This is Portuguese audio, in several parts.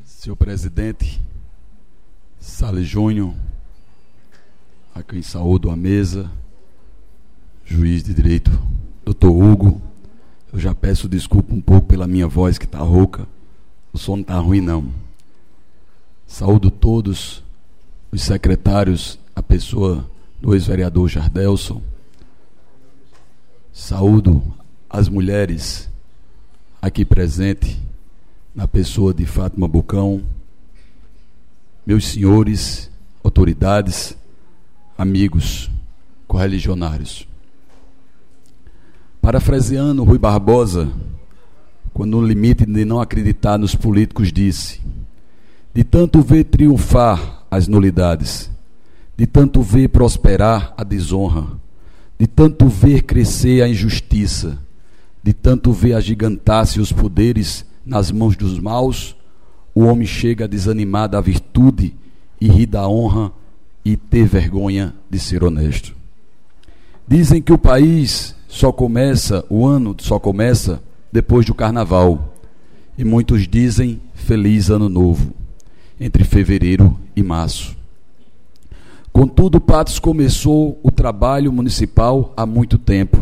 Senhor presidente Salles Júnior, a quem saúdo a mesa, juiz de direito Dr. Hugo, eu já peço desculpa um pouco pela minha voz que está rouca, o som não está ruim não. Saúdo todos os secretários, a pessoa do ex-vereador Jardelson, saúdo as mulheres aqui presentes, na pessoa de Fátima Bucão, meus senhores, autoridades, amigos, correligionários. Parafraseando Rui Barbosa, quando no limite de não acreditar nos políticos disse: de tanto ver triunfar as nulidades, de tanto ver prosperar a desonra, de tanto ver crescer a injustiça, de tanto ver agigantar-se os poderes nas mãos dos maus, o homem chega a desanimar da virtude e rir da honra e ter vergonha de ser honesto. Dizem que o país o ano só começa depois do carnaval, e muitos dizem feliz ano novo, entre fevereiro e março. Contudo, Patos começou o trabalho municipal há muito tempo.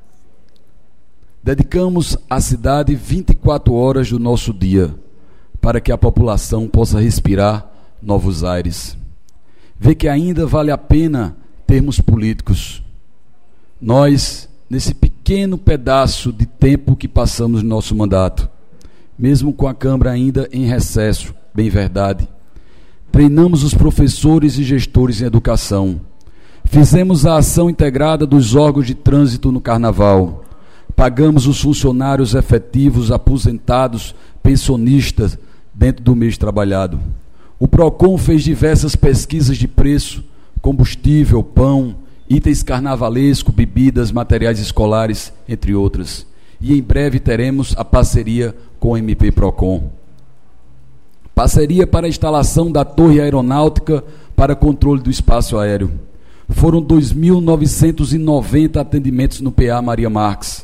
Dedicamos à cidade 24 horas do nosso dia para que a população possa respirar novos ares. Vê que ainda vale a pena termos políticos. Nós, nesse pequeno pedaço de tempo que passamos no nosso mandato, mesmo com a Câmara ainda em recesso, bem verdade, treinamos os professores e gestores em educação. Fizemos a ação integrada dos órgãos de trânsito no Carnaval. Pagamos os funcionários efetivos, aposentados, pensionistas, dentro do mês trabalhado. O PROCON fez diversas pesquisas de preço, combustível, pão, itens carnavalesco, bebidas, materiais escolares, entre outras. E em breve teremos a parceria com o MP PROCON. Parceria para a instalação da torre aeronáutica para controle do espaço aéreo. Foram 2.990 atendimentos no PA Maria Marques.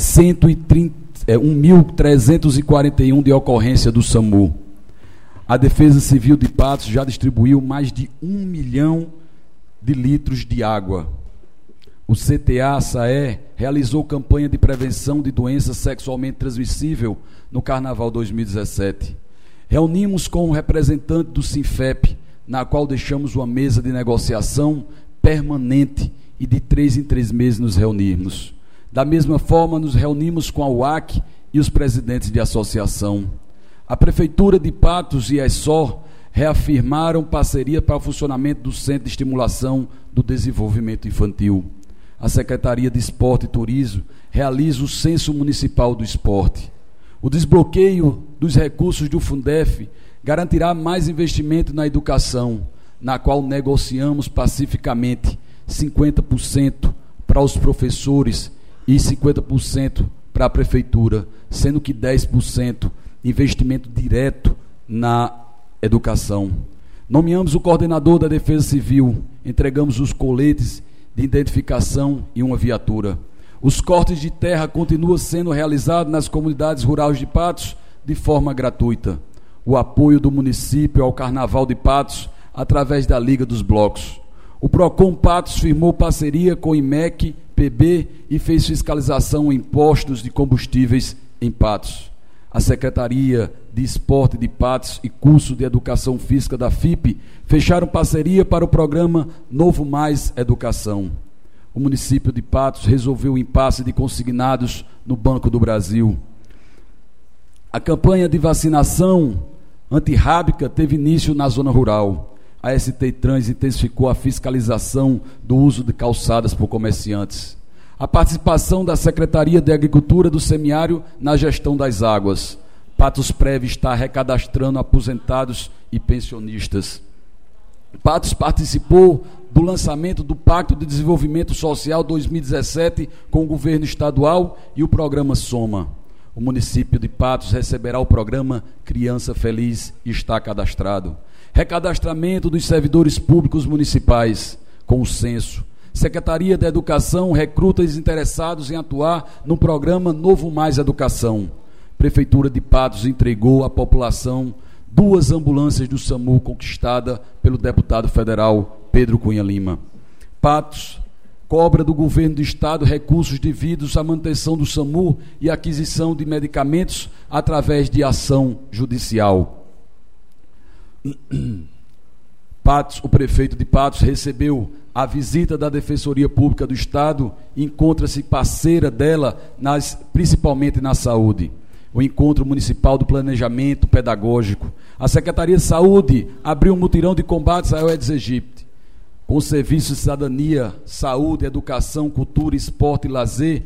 1.341 de ocorrência do SAMU. A Defesa Civil de Patos já distribuiu mais de 1 milhão de litros de água. O CTA-SAE realizou campanha de prevenção de doença sexualmente transmissível no Carnaval 2017. Reunimos com o representante do SINFEP, na qual deixamos uma mesa de negociação permanente e de 3 em 3 meses nos reunirmos. Da mesma forma, nos reunimos com a UAC e os presidentes de associação. A Prefeitura de Patos e a ESSOR reafirmaram parceria para o funcionamento do Centro de Estimulação do Desenvolvimento Infantil. A Secretaria de Esporte e Turismo realiza o Censo Municipal do Esporte. O desbloqueio dos recursos do Fundef garantirá mais investimento na educação, na qual negociamos pacificamente 50% para os professores e 50% para a Prefeitura, sendo que 10% investimento direto na educação. Nomeamos o coordenador da Defesa Civil, entregamos os coletes de identificação e uma viatura. Os cortes de terra continuam sendo realizados nas comunidades rurais de Patos de forma gratuita. O apoio do município ao Carnaval de Patos através da Liga dos Blocos. O PROCON Patos firmou parceria com o IMEC, PB e fez fiscalização em postos de combustíveis em Patos. A Secretaria de Esporte de Patos e Curso de Educação Física da FIP fecharam parceria para o programa Novo Mais Educação. O município de Patos resolveu o impasse de consignados no Banco do Brasil. A campanha de vacinação antirrábica teve início na zona rural. A ST Trans intensificou a fiscalização do uso de calçadas por comerciantes. A participação da Secretaria de Agricultura do Semiário na gestão das águas. Patos Prev está recadastrando aposentados e pensionistas. Patos participou do lançamento do Pacto de Desenvolvimento Social 2017 com o governo estadual e o programa Soma. O município de Patos receberá o programa Criança Feliz e está cadastrado. Recadastramento dos servidores públicos municipais com o censo. Secretaria da Educação recruta os interessados em atuar no programa Novo Mais Educação. Prefeitura de Patos entregou à população 2 ambulâncias do SAMU conquistada pelo deputado federal Pedro Cunha Lima. Patos cobra do governo do estado recursos devidos à manutenção do SAMU e aquisição de medicamentos através de ação judicial. Patos, o prefeito de Patos recebeu a visita da Defensoria Pública do Estado e encontra-se parceira dela, principalmente na saúde. O Encontro Municipal do Planejamento Pedagógico. A Secretaria de Saúde abriu um mutirão de combate ao Aedes aegypti. Com o Serviço de Cidadania, Saúde, Educação, Cultura, Esporte e Lazer,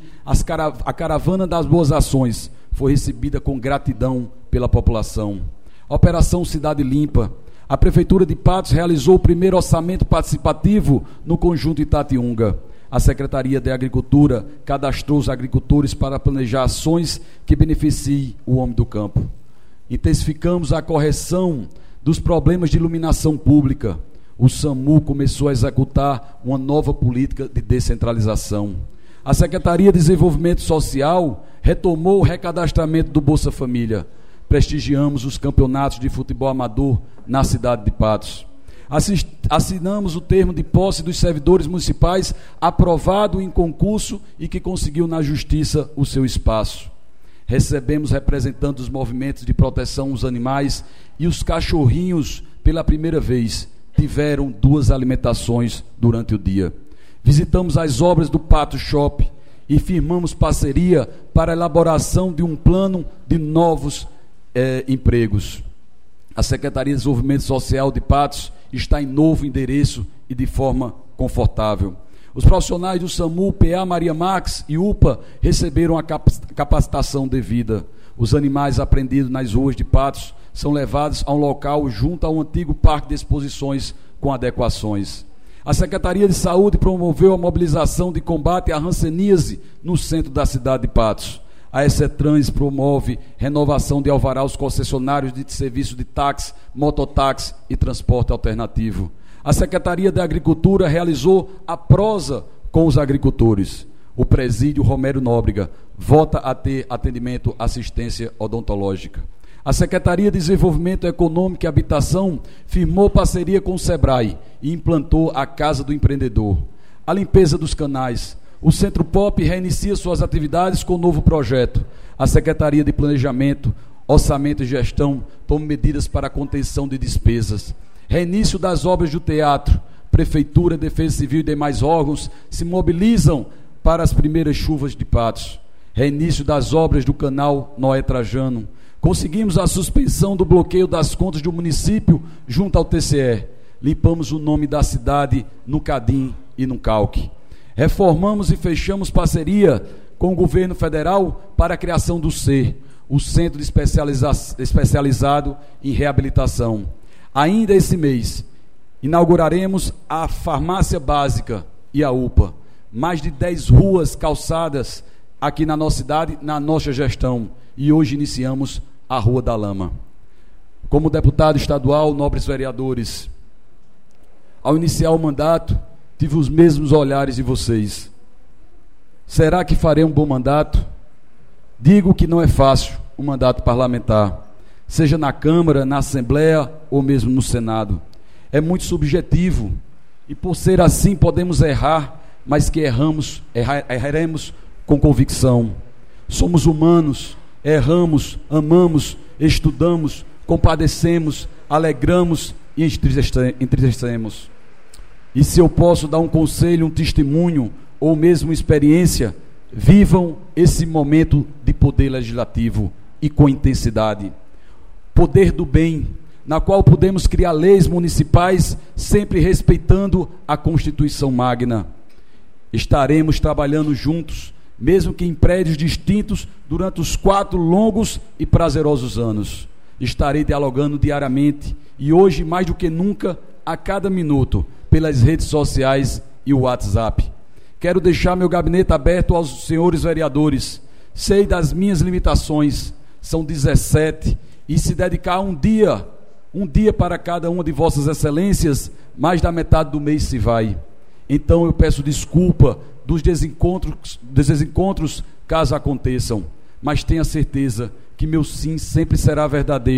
a Caravana das Boas Ações foi recebida com gratidão pela população. A Operação Cidade Limpa. A Prefeitura de Patos realizou o primeiro orçamento participativo no Conjunto Itatiunga. A Secretaria de Agricultura cadastrou os agricultores para planejar ações que beneficiem o homem do campo. Intensificamos a correção dos problemas de iluminação pública. O SAMU começou a executar uma nova política de descentralização. A Secretaria de Desenvolvimento Social retomou o recadastramento do Bolsa Família. Prestigiamos os campeonatos de futebol amador na cidade de Patos. Assinamos o termo de posse dos servidores municipais aprovado em concurso e que conseguiu na justiça o seu espaço. Recebemos representantes dos movimentos de proteção aos animais e os cachorrinhos, pela primeira vez, tiveram 2 alimentações durante o dia. Visitamos as obras do Pato Shop e firmamos parceria para a elaboração de um plano de novos empregos. A Secretaria de Desenvolvimento Social de Patos está em novo endereço e de forma confortável. Os profissionais do SAMU, PA Maria Max e UPA receberam a capacitação devida. Os animais apreendidos nas ruas de Patos são levados a um local junto ao antigo Parque de Exposições com adequações. A Secretaria de Saúde promoveu a mobilização de combate à hanseníase no centro da cidade de Patos. A ECETRANS promove renovação de alvará aos concessionários de serviço de táxi, mototáxi e transporte alternativo. A Secretaria da Agricultura realizou a prosa com os agricultores. O presídio Romero Nóbrega volta a ter atendimento assistência odontológica. A Secretaria de Desenvolvimento Econômico e Habitação firmou parceria com o SEBRAE e implantou a Casa do Empreendedor. A limpeza dos canais. O Centro Pop reinicia suas atividades com um novo projeto. A Secretaria de Planejamento, Orçamento e Gestão toma medidas para a contenção de despesas. Reinício das obras do teatro. Prefeitura, Defesa Civil e demais órgãos se mobilizam para as primeiras chuvas de Patos. Reinício das obras do canal Noé Trajano. Conseguimos a suspensão do bloqueio das contas do município junto ao TCE. Limpamos o nome da cidade no Cadim e no Calque. Reformamos e fechamos parceria com o governo federal para a criação do CER, o Centro Especializado em Reabilitação. Ainda esse mês, inauguraremos a Farmácia Básica e a UPA. Mais de 10 ruas calçadas aqui na nossa cidade, na nossa gestão. E hoje iniciamos a Rua da Lama. Como deputado estadual, nobres vereadores, ao iniciar o mandato, tive os mesmos olhares de vocês. Será que farei um bom mandato? Digo que não é fácil um mandato parlamentar, seja na Câmara, na Assembleia ou mesmo no Senado. É muito subjetivo e, por ser assim, podemos errar, mas que erraremos com convicção. Somos humanos, erramos, amamos, estudamos, compadecemos, alegramos e entristecemos. E se eu posso dar um conselho, um testemunho ou mesmo experiência, vivam esse momento de poder legislativo e com intensidade. Poder do bem, na qual podemos criar leis municipais sempre respeitando a Constituição Magna. Estaremos trabalhando juntos, mesmo que em prédios distintos, durante os 4 longos e prazerosos anos. Estarei dialogando diariamente e hoje, mais do que nunca, a cada minuto, pelas redes sociais e o WhatsApp. Quero deixar meu gabinete aberto aos senhores vereadores. Sei das minhas limitações, são 17, e se dedicar um dia para cada uma de vossas excelências, mais da metade do mês se vai. Então eu peço desculpa dos desencontros caso aconteçam, mas tenha certeza que meu sim sempre será verdadeiro,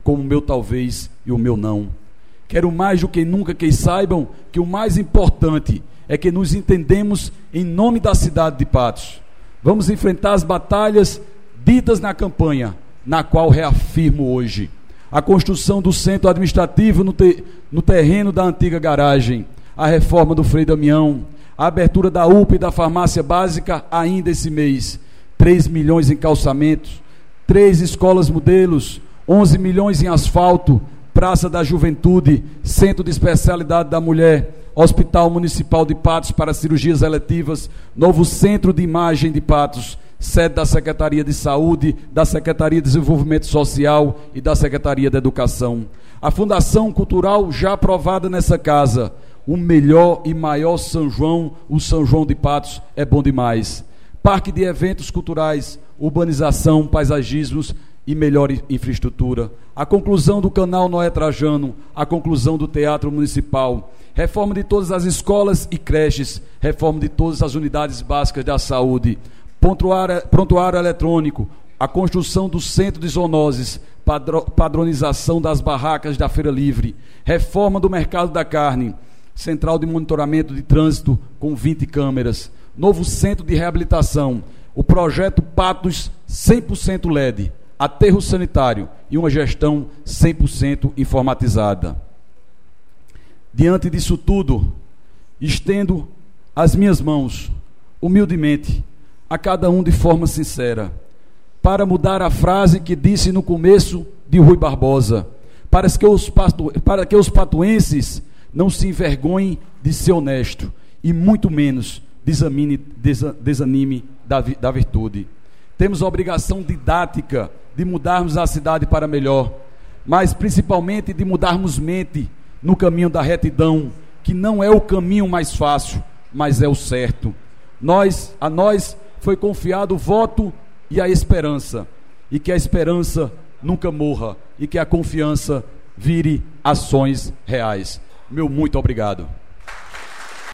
como o meu talvez e o meu não. Quero mais do que nunca que saibam que o mais importante é que nos entendemos em nome da cidade de Patos. Vamos enfrentar as batalhas ditas na campanha, na qual reafirmo hoje: a construção do centro administrativo no terreno da antiga garagem, a reforma do Frei Damião, a abertura da UPA e da farmácia básica ainda esse mês, 3 milhões em calçamentos, 3 escolas modelos, 11 milhões em asfalto, Praça da Juventude, Centro de Especialidade da Mulher, Hospital Municipal de Patos para cirurgias eletivas, novo Centro de Imagem de Patos, sede da Secretaria de Saúde, da Secretaria de Desenvolvimento Social e da Secretaria de Educação. A Fundação Cultural já aprovada nessa casa, o melhor e maior São João, o São João de Patos, é bom demais. Parque de eventos culturais, urbanização, paisagismos e melhor infraestrutura. A conclusão do canal Noé Trajano, a conclusão do Teatro Municipal, reforma de todas as escolas e creches, reforma de todas as unidades básicas da saúde, prontuário eletrônico, a construção do centro de zoonoses, padronização das barracas da Feira Livre, reforma do mercado da carne, central de monitoramento de trânsito com 20 câmeras, novo centro de reabilitação, o projeto Patos 100% LED, aterro sanitário e uma gestão 100% informatizada. Diante disso tudo, estendo as minhas mãos, humildemente, a cada um de forma sincera, para mudar a frase que disse no começo de Rui Barbosa, para que os patuenses não se envergonhem de ser honesto e muito menos desanime da virtude. Temos a obrigação didática de mudarmos a cidade para melhor, mas principalmente de mudarmos mente no caminho da retidão, que não é o caminho mais fácil, mas é o certo. A nós foi confiado o voto e a esperança, e que a esperança nunca morra, e que a confiança vire ações reais. Meu muito obrigado.